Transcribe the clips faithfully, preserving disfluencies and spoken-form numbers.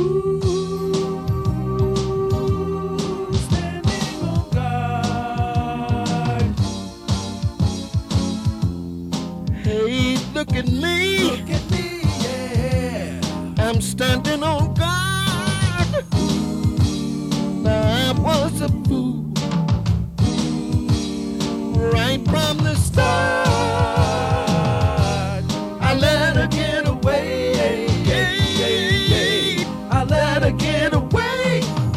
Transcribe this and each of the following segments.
standing on guard. Hey, look at me. Look at me, yeah. I'm standing on guard. Now I was a fool right from the start. I let her get away. I let her get away.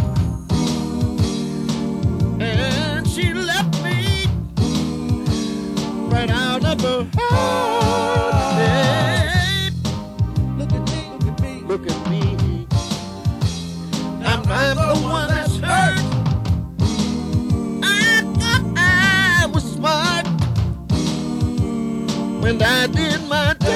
And she left me right out of her heart. Hey, Look at me, look at me. look at me. I'm, I'm the one that's hurt. I thought I was smart when I did my dirt.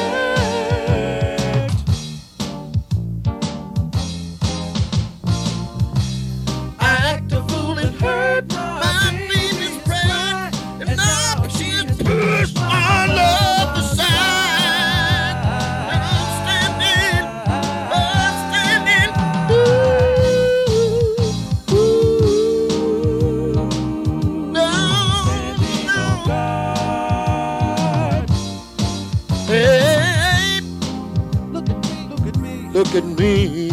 I act a fool and hurt my baby's pride, and now she's pushed all over the side. And I'm standing, I'm standing, ooh, ooh, no, Standing on no. guard. Hey, Look at me, look at me. look at me.